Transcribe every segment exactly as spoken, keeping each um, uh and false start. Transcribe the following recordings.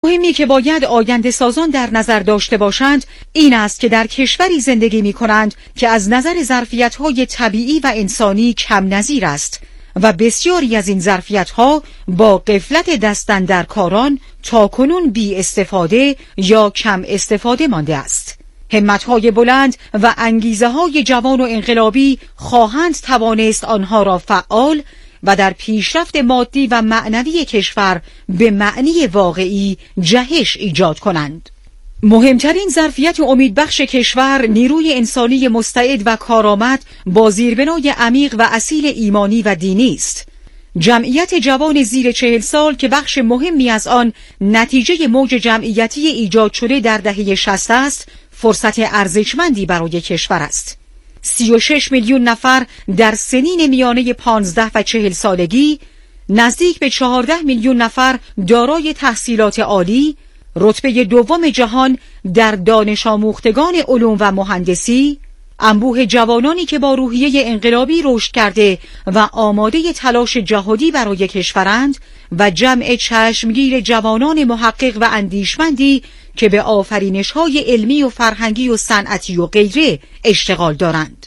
مهمی که باید آینده سازان در نظر داشته باشند این است که در کشوری زندگی می کنند که از نظر ظرفیت‌های طبیعی و انسانی کم نظیر است و بسیاری از این ظرفیت‌ها با غفلت دست‌اندرکاران تاکنون بی استفاده یا کم استفاده مانده است. همت‌های بلند و انگیزه‌های جوان و انقلابی خواهند توانست آنها را فعال و در پیشرفت مادی و معنوی کشور به معنی واقعی جهش ایجاد کنند. مهمترین ظرفیت امیدبخش کشور نیروی انسانی مستعد و کارآمد با زیربنای عمیق و اصیل ایمانی و دینی است. جمعیت جوان زیر چهل سال که بخش مهمی از آن نتیجه موج جمعیتی ایجاد شده در دهه شصت است، فرصت ارزشمندی برای کشور است. سی و شش میلیون نفر در سنین میانه پانزده و چهل سالگی، نزدیک به چهارده میلیون نفر دارای تحصیلات عالی، رتبه دوم جهان در دانش آموختگان علوم و مهندسی، انبوه جوانانی که با روحیه انقلابی رشد کرده و آماده تلاش جهادی برای کشورند و جمع چشمگیر جوانان محقق و اندیشمندی که به آفرینش‌های علمی و فرهنگی و صنعتی و غیره اشتغال دارند.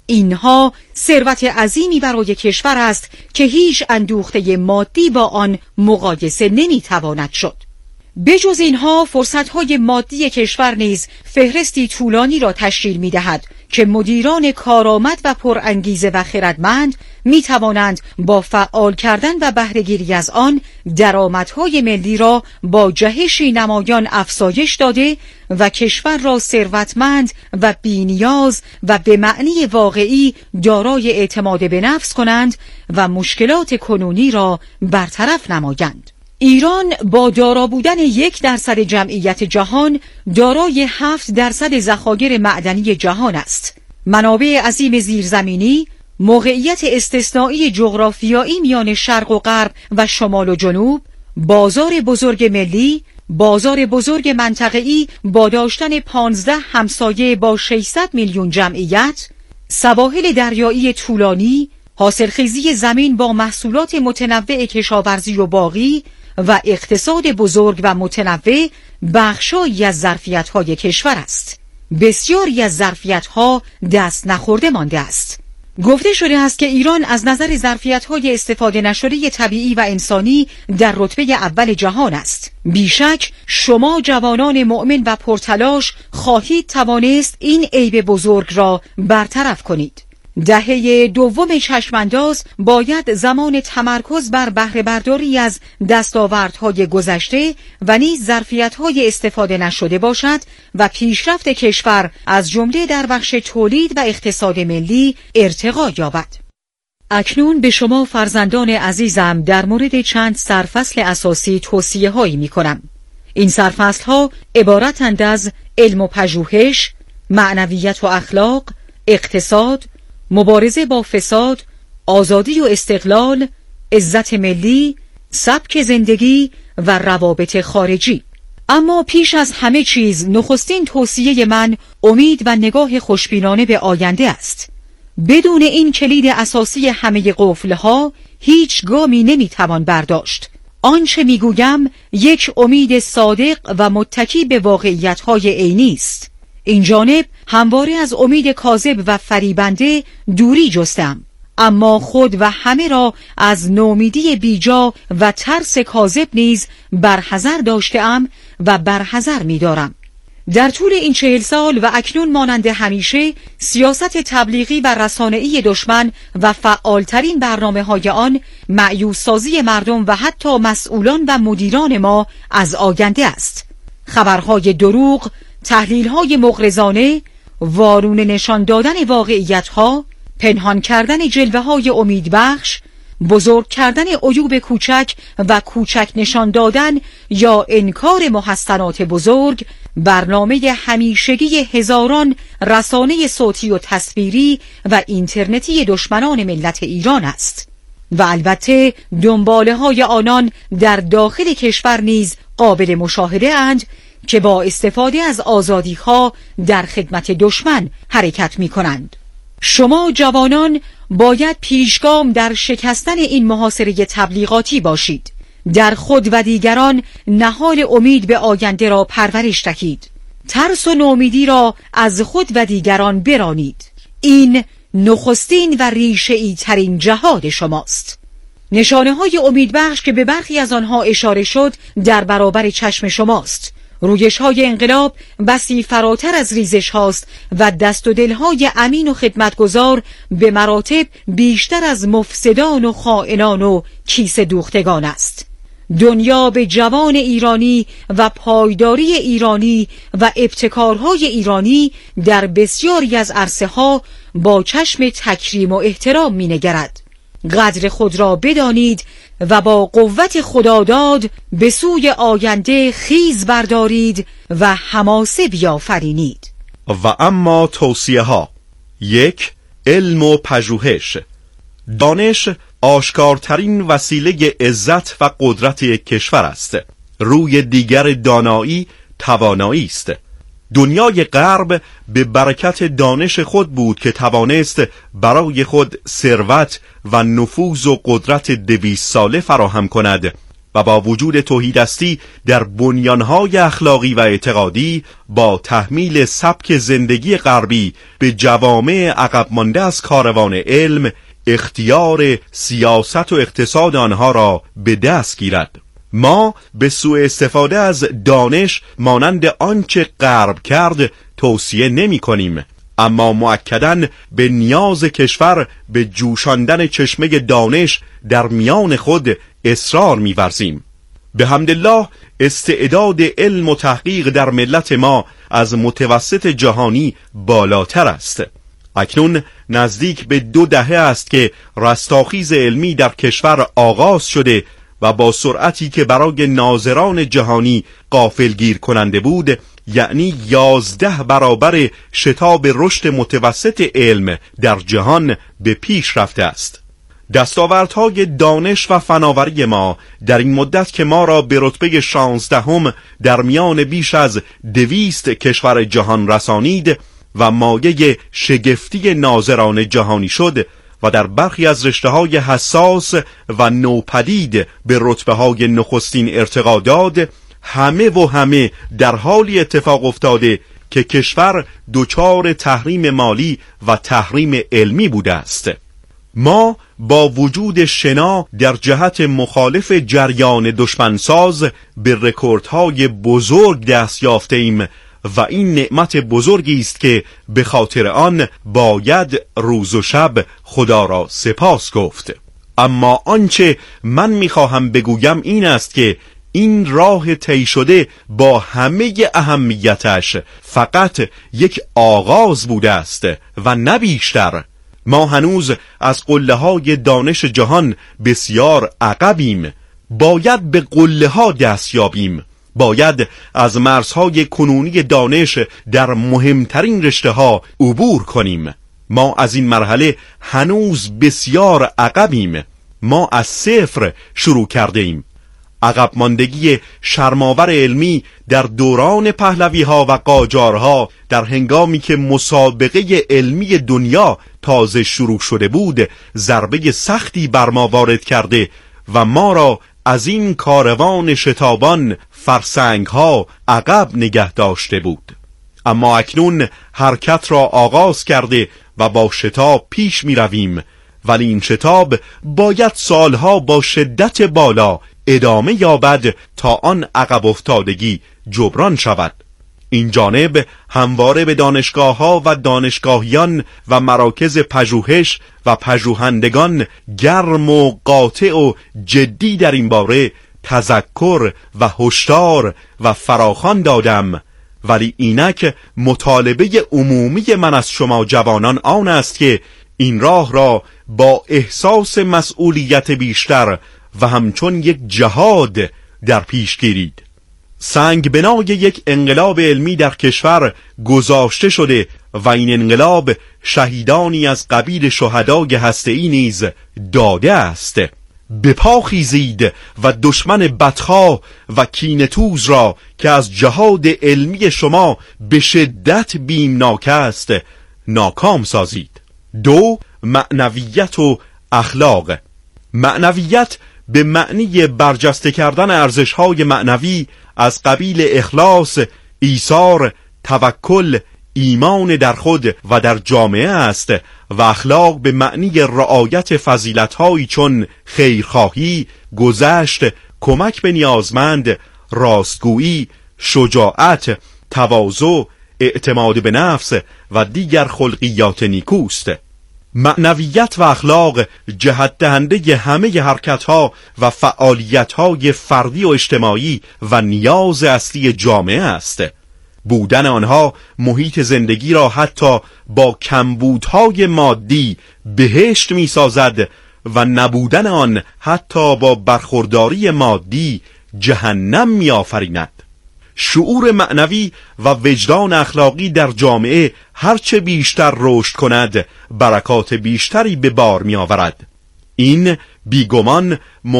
اینها ثروت عظیمی برای کشور است که هیچ اندوخته مادی با آن مقایسه نمی‌تواند شد. بجز اینها فرصت‌های مادی کشور نیز فهرستی طولانی را تشکیل می‌دهد که مدیران کارآمد و پرانگیزه و خردمند می‌توانند با فعال کردن و بهره‌گیری از آن درآمدهای ملی را با جهشی نمایان افزایش داده و کشور را ثروتمند و بی‌نیاز و به معنی واقعی دارای اعتماد به نفس کنند و مشکلات کنونی را برطرف نمایند. ایران با دارا بودن یک درصد جمعیت جهان دارای هفت درصد ذخایر معدنی جهان است. منابع عظیم زیرزمینی، موقعیت استثنایی جغرافیایی میان شرق و غرب و شمال و جنوب، بازار بزرگ ملی، بازار بزرگ منطقه‌ای با داشتن پانزده همسایه با ششصد میلیون جمعیت، سواحل دریایی طولانی، حاصلخیزی زمین با محصولات متنوع کشاورزی و باغی و اقتصاد بزرگ و متنوع بخشایی از ظرفیت‌های کشور است. بسیاری از ظرفیت‌ها دست نخورده مانده است. گفته شده است که ایران از نظر ظرفیت‌های استفاده نشده طبیعی و انسانی در رتبه اول جهان است. بیشک شما جوانان مؤمن و پرتلاش خواهید توانست این عیب بزرگ را برطرف کنید. دهه دوم چشمانداز باید زمان تمرکز بر بهره برداری از دستاوردهای گذشته و نیز ظرفیت‌های استفاده نشده باشد و پیشرفت کشور از جمله در بخش تولید و اقتصاد ملی ارتقا یابد. اکنون به شما فرزندان عزیزم در مورد چند سرفصل اساسی توصیه‌هایی می‌کنم. این سرفصل‌ها عبارتند از علم و پژوهش، معنویت و اخلاق، اقتصاد، مبارزه با فساد، آزادی و استقلال، عزت ملی، سبک زندگی و روابط خارجی. اما پیش از همه چیز نخستین توصیه من امید و نگاه خوشبینانه به آینده است. بدون این کلید اساسی همه قفل‌ها هیچ گامی نمیتوان برداشت. آنچه میگویم یک امید صادق و متکی به واقعیت‌های عینی است. این جانب همواره از امید کاذب و فریبنده دوری جستم، اما خود و همه را از نومیدی بیجا و ترس کاذب نیز برحذر داشتم و برحذر می‌دارم. در طول این چهل سال و اکنون مانند همیشه سیاست تبلیغی و رسانه‌ای دشمن و فعالترین برنامه‌های آن مأیوس سازی مردم و حتی مسئولان و مدیران ما از آینده است. خبرهای دروغ، تحلیل‌های مغرضانه، وارون نشان دادن واقعیت‌ها، پنهان کردن جلوه‌های امیدبخش، بزرگ کردن عیوب کوچک و کوچک نشان دادن یا انکار محسنات بزرگ، برنامه همیشگی هزاران رسانه صوتی و تصویری و اینترنتی دشمنان ملت ایران است و البته دنباله‌های آنان در داخل کشور نیز قابل مشاهده اند که با استفاده از آزادی‌ها در خدمت دشمن حرکت می‌کنند. شما جوانان باید پیشگام در شکستن این محاصره تبلیغاتی باشید. در خود و دیگران نهال امید به آینده را پرورش دهید. ترس و نومیدی را از خود و دیگران برانید. این نخستین و ریشه‌ای ترین جهاد شماست. نشانه های امیدبخش که به برخی از آنها اشاره شد در برابر چشم شماست. رویش های انقلاب بسی فراتر از ریزش هاست و دست و دل های امین و خدمتگزار به مراتب بیشتر از مفسدان و خائنان و کیسه دوختگان است. دنیا به جوان ایرانی و پایداری ایرانی و ابتکارهای ایرانی در بسیاری از عرصه ها با چشم تکریم و احترام می نگرد. قدر خود را بدانید و با قوت خداداد به سوی آینده خیز بردارید و حماسه بیافرینید. و اما توصیه ها: یک، علم و پژوهش. دانش آشکارترین وسیله عزت و قدرت یک کشور است. روی دیگر دانایی توانایی است. دنیای غرب به برکت دانش خود بود که توانست برای خود ثروت و نفوذ و قدرت دویست ساله فراهم کند و با وجود تهیدستی در بنیانهای اخلاقی و اعتقادی با تحمیل سبک زندگی غربی به جوامع عقب مانده از کاروان علم اختیار سیاست و اقتصاد آنها را به دست گیرد. ما به سوء استفاده از دانش مانند آنچه غرب کرد توصیه نمی کنیم، اما مؤکداً به نیاز کشور به جوشاندن چشمه دانش در میان خود اصرار می ورزیم. به حمدالله استعداد علم و تحقیق در ملت ما از متوسط جهانی بالاتر است. اکنون نزدیک به دو دهه است که رستاخیز علمی در کشور آغاز شده و با سرعتی که برای ناظران جهانی غافلگیر کننده بود، یعنی یازده برابر شتاب رشد متوسط علم در جهان به پیش رفته است. دستاوردهای دانش و فناوری ما در این مدت که ما را به رتبه شانزدهم در میان بیش از دویست کشور جهان رسانید و مایه شگفتی ناظران جهانی شد و در برخی از رشته‌های حساس و نوپدید به رتبه‌های نخستین ارتقا داد، همه و همه در حالی اتفاق افتاده که کشور دچار تحریم مالی و تحریم علمی بوده است. ما با وجود شنا در جهت مخالف جریان دشمنساز به رکوردهای بزرگ دست یافته ایم و این نعمت بزرگی است که به خاطر آن باید روز و شب خدا را سپاس گفت. اما آنچه من میخواهم بگویم این است که این راه طی شده با همه اهمیتش فقط یک آغاز بوده است و نه بیشتر. ما هنوز از قله های دانش جهان بسیار عقبیم. باید به قله ها دست یابیم. باید از مرزهای کنونی دانش در مهمترین رشته ها عبور کنیم. ما از این مرحله هنوز بسیار عقبیم. ما از صفر شروع کرده ایم. عقب ماندگی شرماور علمی در دوران پهلوی ها و قاجارها در هنگامی که مسابقه علمی دنیا تازه شروع شده بود ضربه سختی بر ما وارد کرده و ما را از این کاروان شتابان فرسنگ ها عقب نگه داشته بود. اما اکنون حرکت را آغاز کرده و با شتاب پیش می رویم، ولی این شتاب باید سالها با شدت بالا ادامه یابد تا آن عقب افتادگی جبران شود. این جانب همواره به دانشگاه ها و دانشگاهیان و مراکز پژوهش و پژوهندگان گرم و قاطع و جدی در این باره تذکر و هشدار و فراخوان دادم، ولی اینک مطالبه عمومی من از شما جوانان آن است که این راه را با احساس مسئولیت بیشتر و همچون یک جهاد در پیش گیرید. سنگ بنای یک انقلاب علمی در کشور گذاشته شده و این انقلاب شهیدانی از قبیل شهدای هسته‌ای نیز داده است. به پا خیزید و دشمن بدخواه و کینه‌توز را که از جهاد علمی شما به شدت بیمناک است ناکام سازید. دو، معنویت و اخلاق. معنویت به معنی برجسته کردن ارزش‌های معنوی از قبیل اخلاص، ایثار، توکل، ایمان در خود و در جامعه است و اخلاق به معنی رعایت فضیلت‌هایی چون خیرخواهی، گذشت، کمک به نیازمند، راستگویی، شجاعت، تواضع، اعتماد به نفس و دیگر خلقیات نیکوست. معنویت و اخلاق جهت دهنده همه حرکت‌ها و فعالیت‌های فردی و اجتماعی و نیاز اصلی جامعه است. بودن آنها محیط زندگی را حتی با کمبودهای مادی بهشت می‌سازد و نبودن آن حتی با برخورداری مادی جهنم می‌آفریند. شعور معنوی و وجدان اخلاقی در جامعه هرچه بیشتر رشد کند برکات بیشتری به بار می آورد. این بیگمان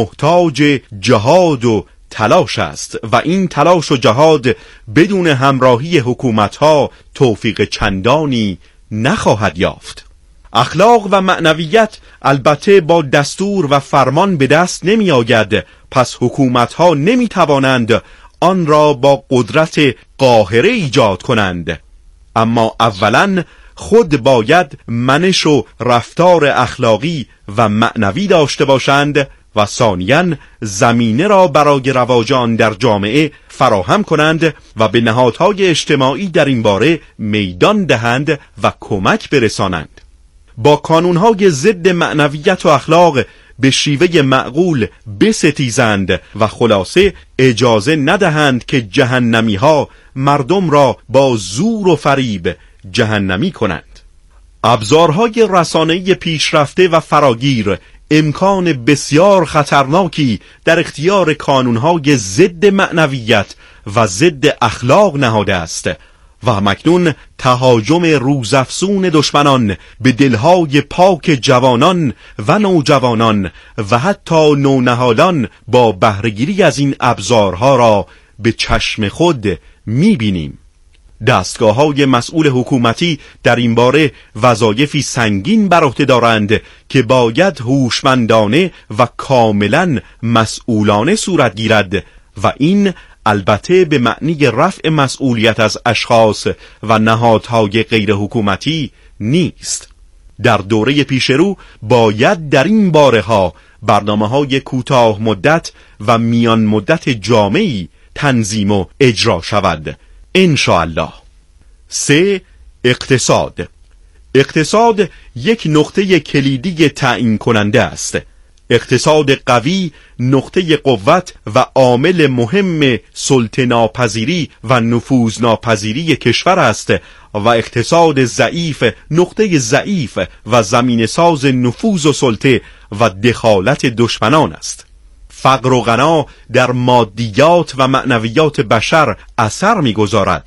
محتاج جهاد و تلاش است و این تلاش و جهاد بدون همراهی حکومت‌ها توفیق چندانی نخواهد یافت. اخلاق و معنویت البته با دستور و فرمان به دست نمی آید، پس حکومت‌ها نمی توانند آن را با قدرت قاهره ایجاد کنند، اما اولاً خود باید منش و رفتار اخلاقی و معنوی داشته باشند و ثانیاً زمینه را برای رواج آن در جامعه فراهم کنند و به نهادهای اجتماعی در این باره میدان دهند و کمک برسانند. با کانونهای ضد معنویت و اخلاق به شیوه معقول بستیزند و خلاصه اجازه ندهند که جهنمی ها مردم را با زور و فریب جهنمی کنند. ابزارهای رسانه‌ای پیشرفته و فراگیر امکان بسیار خطرناکی در اختیار کانونهای ضد معنویت و ضد اخلاق نهاده است و مکنون تهاجم روزافزون دشمنان به دلهای پاک جوانان و نوجوانان و حتی نونهالان با بهره‌گیری از این ابزارها را به چشم خود می‌بینیم. دستگاه‌های مسئول حکومتی در این باره وظایفی سنگین بر عهده دارند که باید هوشمندانه و کاملاً مسئولانه صورت گیرد و این البته به معنی رفع مسئولیت از اشخاص و نهادهای غیر حکومتی نیست. در دوره پیشرو باید در این باره‌ها برنامه‌های کوتاه مدت و میان مدت جامعی تنظیم و اجرا شود ان شاء الله. سه، اقتصاد. اقتصاد یک نقطه کلیدی تعیین کننده است. اقتصاد قوی نقطه قوت و عامل مهم سلطه‌ناپذیری و نفوذناپذیری کشور است و اقتصاد ضعیف نقطه ضعیف و زمین ساز نفوذ و سلطه و دخالت دشمنان است. فقر و غنا در مادیات و معنویات بشر اثر می‌گذارد.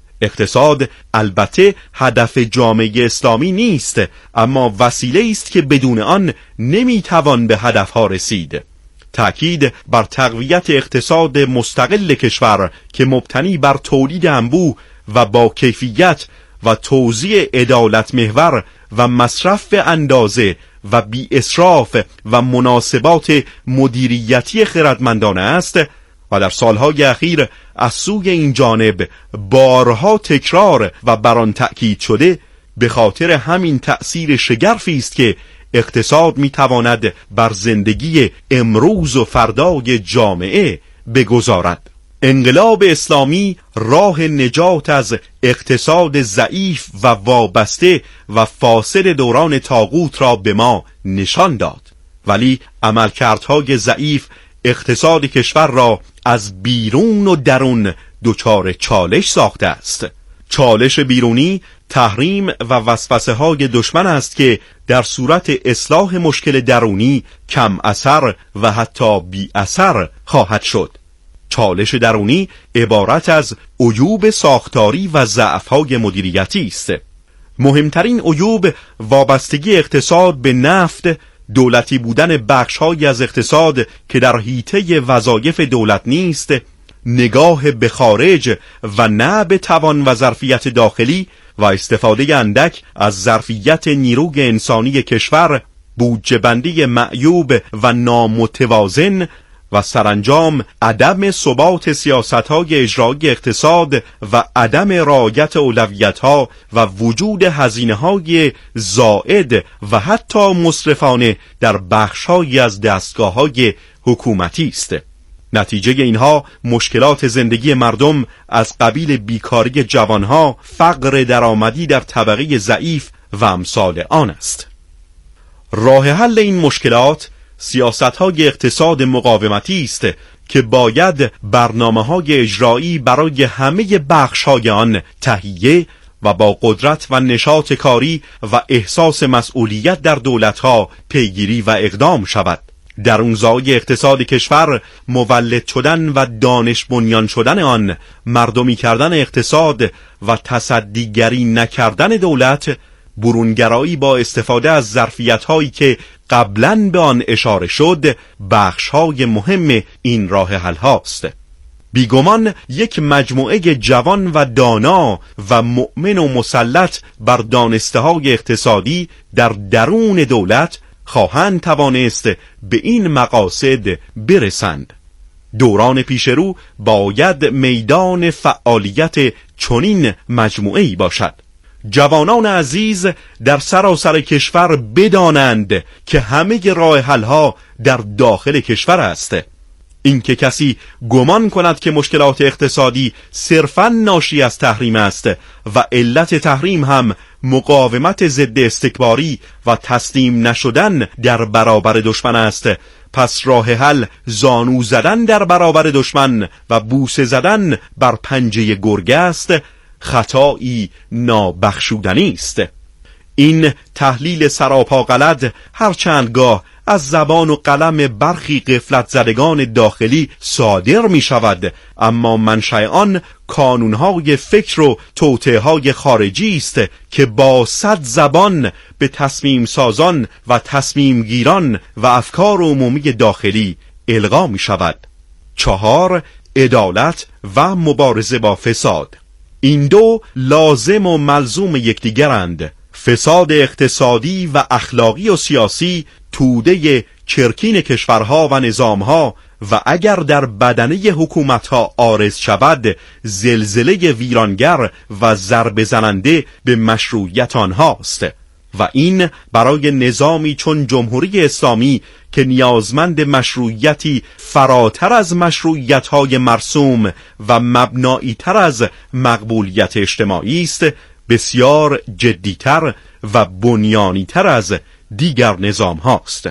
اقتصاد البته هدف جامعه اسلامی نیست، اما وسیله است که بدون آن نمیتوان به هدفها رسید. تأکید بر تقویت اقتصاد مستقل کشور که مبتنی بر تولید انبوه و با کیفیت و توزیع عدالت محور و مصرف اندازه و بی اسراف و مناسبات مدیریتی خردمندانه است و در سالهای اخیر از سوی این جانب بارها تکرار و بر آن تأکید شده، به خاطر همین تأثیر شگرفی است که اقتصاد میتواند بر زندگی امروز و فردای جامعه بگذارد. انقلاب اسلامی راه نجات از اقتصاد ضعیف و وابسته و فاسد دوران طاغوت را به ما نشان داد، ولی عملکردهای ضعیف اقتصاد کشور را از بیرون و درون دچار چالش ساخته است. چالش بیرونی تحریم و وسوسه های دشمن است که در صورت اصلاح مشکل درونی کم اثر و حتی بی اثر خواهد شد. چالش درونی عبارت از عیوب ساختاری و ضعف‌های مدیریتی است. مهمترین عیوب وابستگی اقتصاد به نفت، دولتی بودن بخش‌هایی از اقتصاد که در حیطه وظایف دولت نیست، نگاه به خارج و نه به توان و ظرفیت داخلی و استفاده اندک از ظرفیت نیروی انسانی کشور، بودجه بندی معیوب و نامتوازن و سرانجام عدم ثبات سیاست‌های اجرایی اقتصاد و عدم رعایت اولویت‌ها و وجود هزینه‌های زائد و حتی مسرفانه در بخش‌هایی از دستگاه‌های حکومتی است. نتیجه اینها مشکلات زندگی مردم از قبیل بیکاری جوانها، فقر درآمدی در طبقه ضعیف و امثال آن است. راه حل این مشکلات سیاست‌های اقتصاد مقاومتی است که باید برنامه‌های اجرایی برای همه بخش‌های آن تهیه و با قدرت و نشاط کاری و احساس مسئولیت در دولت‌ها پیگیری و اقدام شود. در اون زای اقتصاد کشور مولد شدن و دانش بنیان شدن آن، مردمی کردن اقتصاد و تصدیگری نکردن دولت، برونگرایی با استفاده از ظرفیت‌هایی که قبلاً به آن اشاره شد، بخش‌های مهم این راه حل هاست. بیگمان یک مجموعه جوان و دانا و مؤمن و مسلط بر دانسته‌های اقتصادی در درون دولت خواهند توانست به این مقاصد برسند. دوران پیشرو باید میدان فعالیت چنین مجموعه‌ای باشد. جوانان عزیز در سراسر کشور بدانند که همه راه حل‌ها در داخل کشور است. اینکه کسی گمان کند که مشکلات اقتصادی صرفاً ناشی از تحریم است و علت تحریم هم مقاومت ضد استکباری و تسلیم نشدن در برابر دشمن است، پس راه حل زانو زدن در برابر دشمن و بوسه زدن بر پنجه گرگ است، خطایی نابخشودنی است. این تحلیل سراپا غلط هرچندگاه از زبان و قلم برخی غفلت زدگان داخلی صادر می شود، اما منشأ آن کانونهای فکر و توطئه‌های خارجی است که با صد زبان به تصمیم سازان و تصمیم گیران و افکار عمومی داخلی القا می شود. چهار، عدالت و مبارزه با فساد. این دو لازم و ملزوم یکدیگرند. فساد اقتصادی و اخلاقی و سیاسی توده چرکین کشورها و نظامها و اگر در بدنه حکومتها عارض شود، زلزله ویرانگر و ضربه زننده به مشروعیت آنهاست و این برای نظامی چون جمهوری اسلامی که نیازمند مشروعیتی فراتر از مشروعیت‌های مرسوم و مبنایی تر از مقبولیت اجتماعی است، بسیار جدیتر و بنیانی تر از دیگر نظام هاست.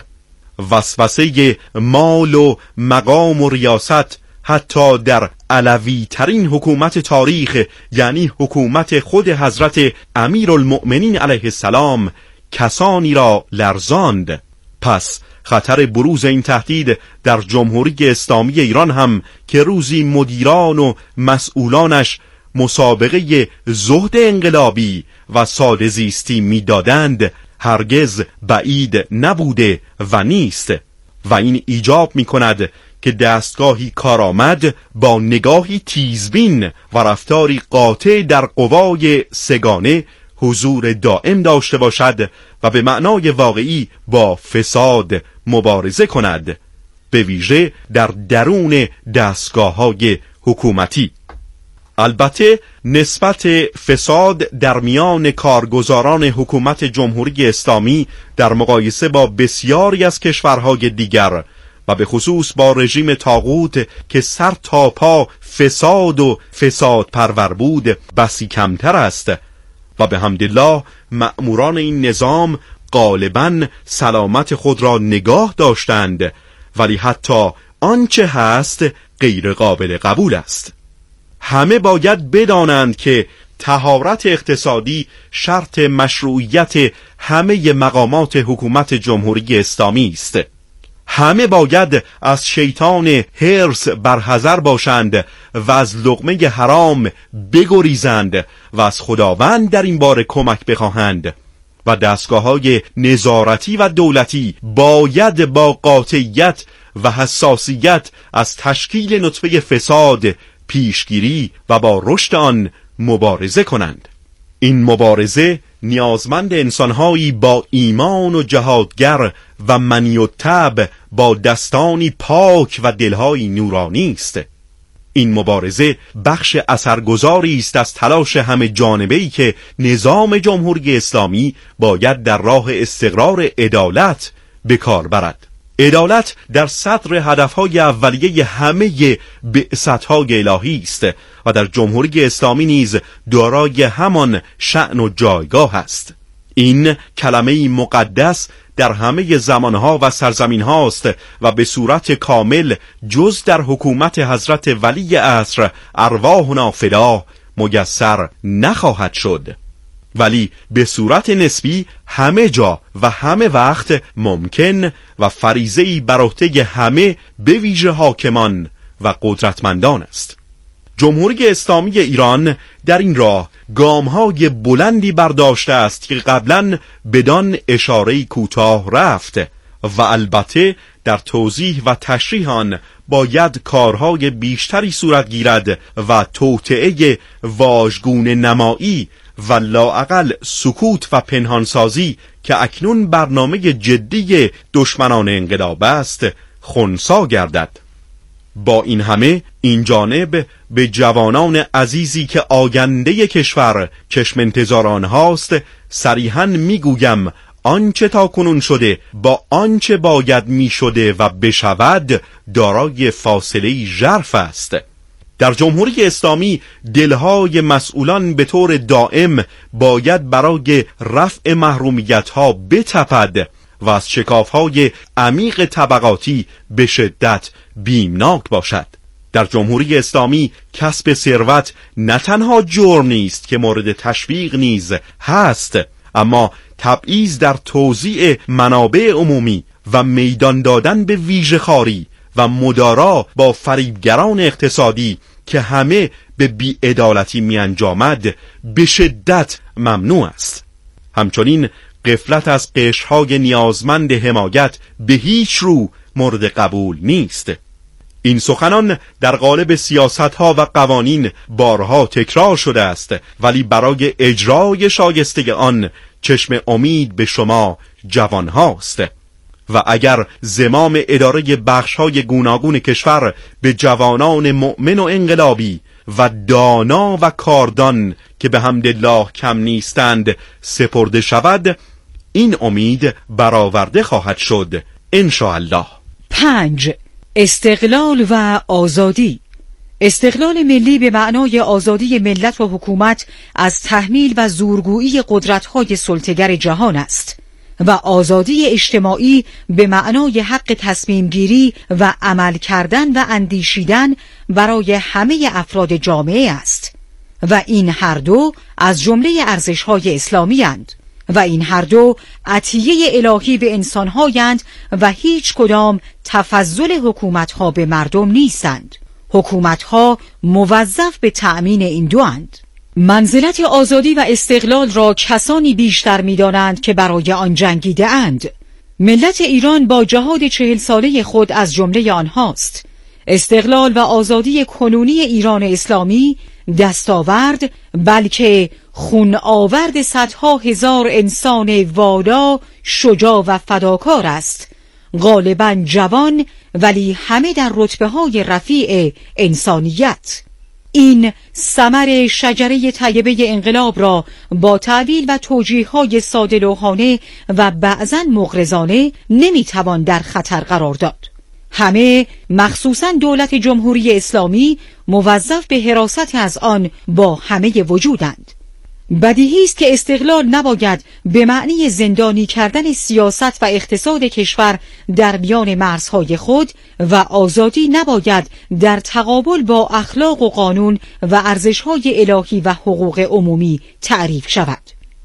وسوسه مال و مقام و ریاست حتی در علوی ترین حکومت تاریخ، یعنی حکومت خود حضرت امیرالمؤمنین علیه السلام، کسانی را لرزاند. پس خطر بروز این تهدید در جمهوری اسلامی ایران هم که روزی مدیران و مسئولانش مسابقه زهد انقلابی و ساده زیستی می‌دادند، هرگز بعید نبوده و نیست و این ایجاب می‌کند که دستگاهی کارآمد با نگاهی تیزبین و رفتاری قاطع در قوای سگانه حضور دائم داشته باشد و به معنای واقعی با فساد مبارزه کند، به ویژه در درون دستگاه‌های حکومتی. البته نسبت فساد در میان کارگزاران حکومت جمهوری اسلامی در مقایسه با بسیاری از کشورهای دیگر و به خصوص با رژیم طاغوت که سر تا پا فساد و فساد پرور بود بسی کمتر است و به حمدالله مأموران این نظام غالباً سلامت خود را نگاه داشتند، ولی حتی آنچه هست غیر قابل قبول است. همه باید بدانند که طهارت اقتصادی شرط مشروعیت همه مقامات حکومت جمهوری اسلامی است. همه باید از شیطان حرص برحذر باشند و از لقمه حرام بگریزند و از خداوند در این باره کمک بخواهند و دستگاه‌های نظارتی و دولتی باید با قاطعیت و حساسیت از تشکیل نطفه فساد پیشگیری و با رشد آن مبارزه کنند. این مبارزه نیازمند انسانهایی با ایمان و جهادگر و منی و تب با دستانی پاک و دلهایی نورانی است. این مبارزه بخش اثرگذاری است از تلاش همه جانبه‌ای که نظام جمهوری اسلامی باید در راه استقرار عدالت به کار برد. عدالت در صدر هدفهای اولیه همه بعثت‌های الهی است و در جمهوری اسلامی نیز دارای همان شأن و جایگاه است. این کلمه مقدس در همه زمانها و سرزمین هاست و به صورت کامل جز در حکومت حضرت ولی عصر ارواحنا فدا میسر نخواهد شد، ولی به صورت نسبی همه جا و همه وقت ممکن و فریضه‌ای بر عهده همه به ویژه حاکمان و قدرتمندان است. جمهوری اسلامی ایران در این راه گام‌های بلندی برداشته است که قبلاً بدان اشاره‌ای کوتاه رفت و البته در توضیح و تشریح آن باید کارهای بیشتری صورت گیرد و توطئه واژگونه نمایی و لااقل سکوت و پنهانسازی که اکنون برنامه جدی دشمنان انقلاب است خنثی گردد. با این همه این جانب به جوانان عزیزی که آینده کشور چشم انتظار آنهاست صریحاً میگویم آنچه تا کنون شده با آنچه باید می شده و بشود دارای فاصله ژرف است. در جمهوری اسلامی دلهای مسئولان به طور دائم باید برای رفع محرومیت‌ها بتپد و از شکاف‌های عمیق طبقاتی به شدت بیمناک باشد. در جمهوری اسلامی کسب ثروت نه تنها جرم نیست که مورد تشویق نیز هست، اما تبعیض در توزیع منابع عمومی و میدان دادن به ویژه‌خواری و مدارا با فریبگران اقتصادی که همه به بی‌عدالتی می‌انجامد به شدت ممنوع است. همچنین غفلت از قشرهای نیازمند حمایت به هیچ رو مورد قبول نیست. این سخنان در قالب سیاست‌ها و قوانین بارها تکرار شده است، ولی برای اجرای شایسته آن چشم امید به شما جوان هاست و اگر زمام اداره بخش‌های گوناگون کشور به جوانان مؤمن و انقلابی و دانا و کاردان که به حمدالله کم نیستند سپرده شود، این امید برآورده خواهد شد ان شاء الله. پنج. استقلال و آزادی. استقلال ملی به معنای آزادی ملت و حکومت از تحمیل و زورگویی قدرت‌های سلطه‌گر جهان است و آزادی اجتماعی به معنای حق تصمیم گیری و عمل کردن و اندیشیدن برای همه افراد جامعه است و این هر دو از جمله ارزش‌های اسلامی اند و این هر دو عطیه الهی به انسان‌هایند و هیچ کدام تفضل حکومت‌ها به مردم نیستند. حکومت‌ها موظف به تأمین این دو اند. منزلت آزادی و استقلال را کسانی بیشتر می‌دانند که برای آن جنگیده اند. ملت ایران با جهاد چهل ساله خود از جمله آنهاست. استقلال و آزادی کنونی ایران اسلامی دستاورد بلکه خون آورد صدها هزار انسان والا، شجاع و فداکار است، غالباً جوان ولی همه در رتبه‌های رفیع انسانیت. این ثمر شجره طیبه انقلاب را با تعویل و توجیه‌های ساده لوحانه و بعضاً مغرضانه نمی‌توان در خطر قرار داد. همه مخصوصاً دولت جمهوری اسلامی موظف به حراست از آن با همه وجودند. بدیهی است که استقلال نباید به معنی زندانی کردن سیاست و اقتصاد کشور در میان مرزهای خود و آزادی نباید در تقابل با اخلاق و قانون و ارزش‌های الهی و حقوق عمومی تعریف شود.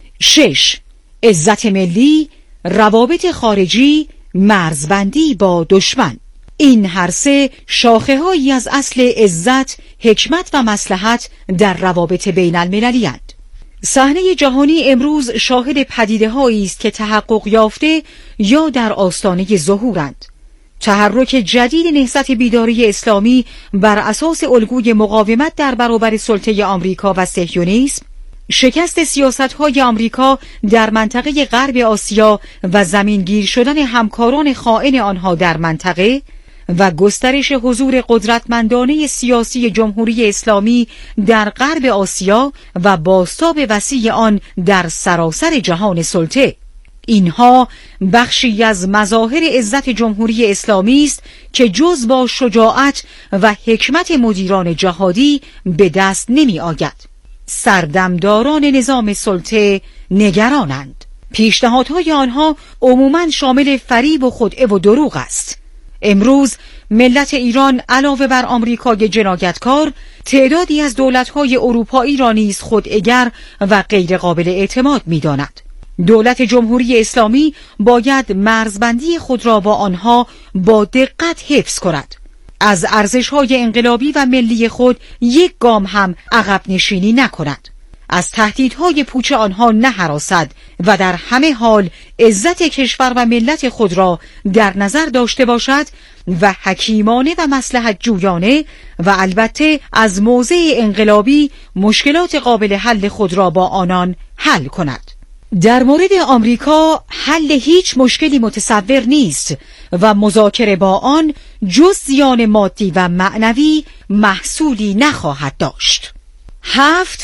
شش. عزت ملی، روابط خارجی، مرزبندی با دشمن. این هر سه شاخه‌هایی از اصل عزت، حکمت و مصلحت در روابط بین المللی اند. صحنه جهانی امروز شاهد پدیده‌هایی است که تحقق یافته یا در آستانه ظهورند. تحرک جدید نهضت بیداری اسلامی بر اساس الگوی مقاومت در برابر سلطه آمریکا و صهیونیسم، شکست سیاست‌های آمریکا در منطقه غرب آسیا و زمینگیر شدن همکاران خائن آنها در منطقه و گسترش حضور قدرتمندانه سیاسی جمهوری اسلامی در غرب آسیا و بازتاب وسیع آن در سراسر جهان سلطه، اینها بخشی از مظاهر عزت جمهوری اسلامی است که جز با شجاعت و حکمت مدیران جهادی به دست نمی آید. سردمداران نظام سلطه نگرانند. پیشنهادهای آنها عموماً شامل فریب و خدعه و دروغ است. امروز ملت ایران علاوه بر آمریکای جنایتکار، تعدادی از دولت‌های اروپایی را نیز خدعه‌گر و غیر قابل اعتماد می‌داند. دولت جمهوری اسلامی باید مرزبندی خود را با آنها با دقت حفظ کند. از ارزش‌های انقلابی و ملی خود یک گام هم عقب نشینی نکند. از تهدیدهای پوچ آنها نهراسد و در همه حال عزت کشور و ملت خود را در نظر داشته باشد و حکیمانه و مصلحت جویانه و البته از موضع انقلابی مشکلات قابل حل خود را با آنان حل کند. در مورد آمریکا حل هیچ مشکلی متصور نیست و مذاکره با آن جز زیان مادی و معنوی محصولی نخواهد داشت. هفت،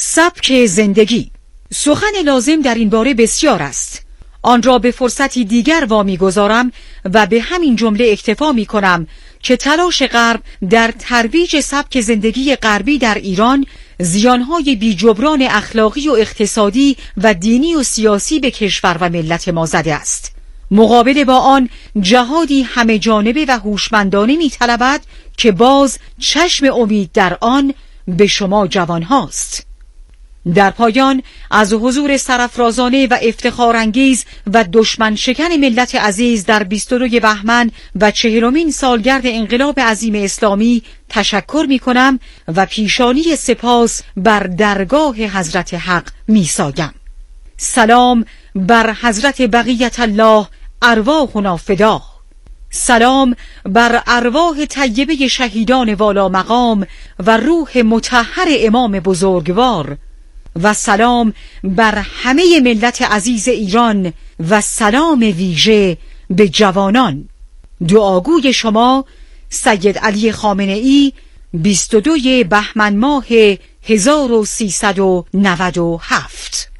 سبک زندگی. سخن لازم در این باره بسیار است. آن را به فرصتی دیگر وامی گذارم و به همین جمله اکتفا می کنم که تلاش غرب در ترویج سبک زندگی غربی در ایران زیانهای بی جبران اخلاقی و اقتصادی و دینی و سیاسی به کشور و ملت ما زده است. مقابل با آن جهادی همه جانبه و هوشمندانه می طلبد که باز چشم امید در آن به شما جوان هاست. در پایان از حضور سرافرازانه و افتخارانگیز و دشمن شکن ملت عزیز در بیست و دوم بهمن و چهلمین سالگرد انقلاب عظیم اسلامی تشکر می کنم و پیشانی سپاس بر درگاه حضرت حق می سایم. سلام بر حضرت بقیت الله ارواحنا فدا. سلام بر ارواح طیبه شهیدان والا مقام و روح مطهر امام بزرگوار و سلام بر همه ملت عزیز ایران و سلام ویژه به جوانان. دعاگوی شما سید علی خامنه ای، بیست و دوم بهمن ماه هزار و سیصد و نود و هفت.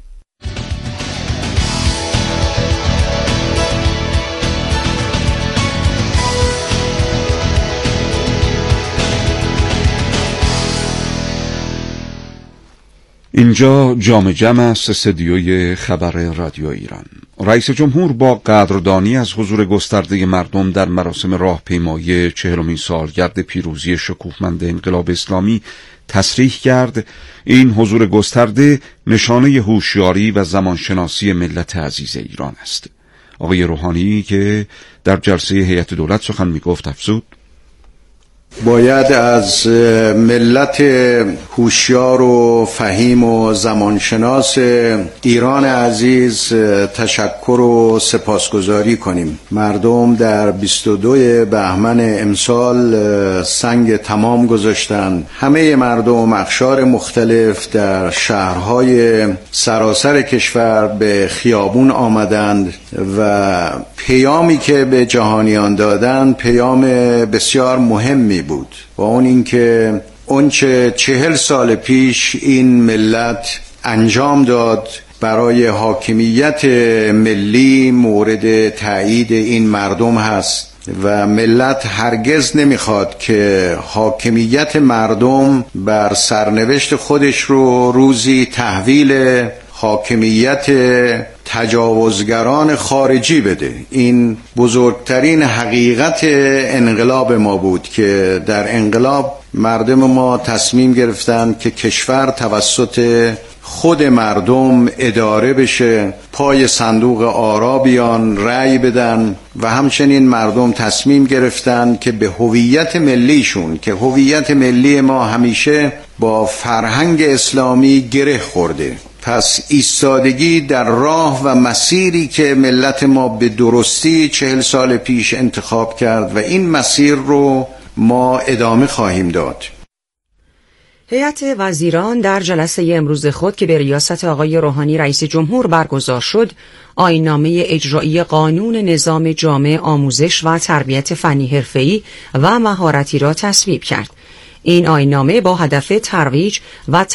اینجا جام جمع است، استدیوی خبر رادیو ایران. رئیس جمهور با قدردانی از حضور گسترده مردم در مراسم راهپیمایی چهلمین سالگرد پیروزی شکوهمند انقلاب اسلامی تصریح کرد این حضور گسترده نشانه هوشیاری و زمانشناسی ملت عزیز ایران است. آقای روحانی که در جلسه هیئت دولت سخن می‌گفت افزود: باید از ملت هوشیار و فهیم و زمانشناس ایران عزیز تشکر و سپاسگزاری کنیم. مردم در بیست و دوم بهمن امسال سنگ تمام گذاشتند. همه مردم اقشار مختلف در شهرهای سراسر کشور به خیابون آمدند و پیامی که به جهانیان دادند پیام بسیار مهمی بود و اون اینکه اونچه چهل سال پیش این ملت انجام داد برای حاکمیت ملی مورد تایید این مردم هست و ملت هرگز نمیخواد که حاکمیت مردم بر سرنوشت خودش رو روزی تحویل حاکمیت تجاوزگران خارجی بده. این بزرگترین حقیقت انقلاب ما بود که در انقلاب مردم ما تصمیم گرفتن که کشور توسط خود مردم اداره بشه، پای صندوق آرا بیان، رأی بدن و همچنین مردم تصمیم گرفتن که به هویت ملیشون، که هویت ملی ما همیشه با فرهنگ اسلامی گره خورده، پس ایستادگی در راه و مسیری که ملت ما به درستی چهل سال پیش انتخاب کرد و این مسیر رو ما ادامه خواهیم داد. هیئت وزیران در جلسه امروز خود که به ریاست آقای روحانی رئیس جمهور برگزار شد، آیین‌نامه اجرایی قانون نظام جامع آموزش و تربیت فنی حرفه‌ای و مهارتی را تصویب کرد. این آیین‌نامه با هدف ترویج و